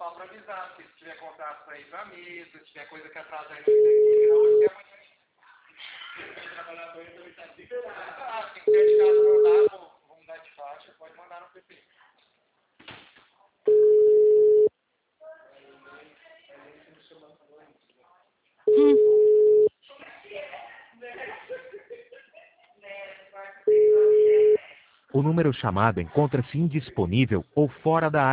só para avisar, porque se tiver contato para ir para a mesa, se tiver coisa que atrasa aí no não, até amanhã. Trabalhador também está liberado. Ah, se quer de casa mandar, vou mudar de faixa, pode mandar no PP. O número chamado encontra-se indisponível ou fora da área.